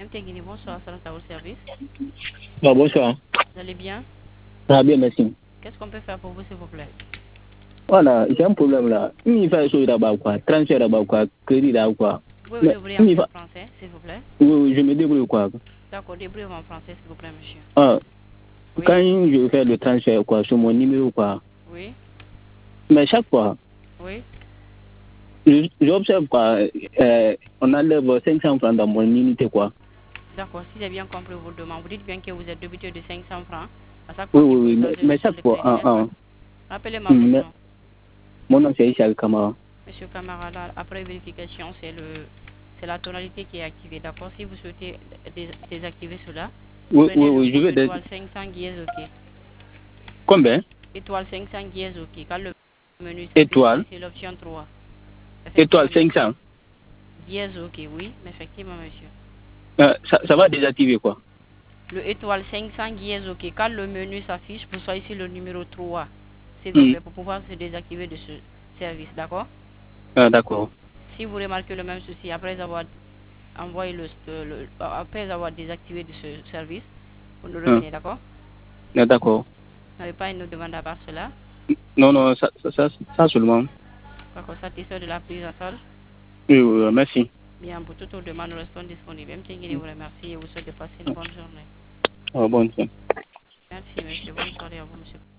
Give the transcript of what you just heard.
Bonsoir, ça au service. Bon, bonsoir. Vous allez bien? Ça va bien, merci. Qu'est-ce qu'on peut faire pour vous, s'il vous plaît? Voilà, j'ai un problème là. Il fait ça là-bas, quoi. Transfert là-bas, quoi. Crédit là, quoi. Vous pouvez débrouiller en français, s'il vous plaît? Oui, je me débrouille, quoi. D'accord, débrouillez en français, s'il vous plaît, monsieur. Ah, Oui. quand je fais le transfert, quoi, sur mon numéro, quoi. Oui. Mais chaque fois, Oui. j'observe, quoi, on enlève 500 francs dans mon unité, quoi. D'accord, si j'ai bien compris vos demandes, vous dites bien que vous êtes débuté de 500 francs à chaque Oui, fois que vous oui, oui, changez mais votre chaque fois, crédit, n'est-ce pas? Rappelez-moi votre mais, nom. mon nom c'est Ishal Kamara. Monsieur Camara, là, après vérification, c'est la tonalité qui est activée, d'accord? Si vous souhaitez désactiver cela, Oui, oui, prenez le oui, je code vais... étoile 500 guises OK. Combien? Étoile 500 guises OK. Quand le menu s'affiche, Étoile. choisissez l'option 3. Étoile Effectivement, monsieur. 500. Guises OK, oui, effectivement, monsieur. Ça va désactiver, quoi. Le étoile 500 guises OK. Quand le menu s'affiche, vous choisissez le numéro 3, s'il vous Hmm. plaît, pour pouvoir se désactiver de ce service, d'accord? Ah, d'accord. Si vous remarquez le même souci après avoir envoyé après avoir désactivé de ce service, vous nous Ah, revenez, d'accord? d'accord. Vous n'avez pas une autre demande à part cela? Non, non, ça seulement. D'accord, satisfait de la prise en charge? Oui, oui, oui, merci. Bien, pour toute autre demande, nous restons disponibles. Même vous remercie et vous souhaite de passer une bonne journée. Bon. Merci, monsieur. Bonne soirée à vous, monsieur.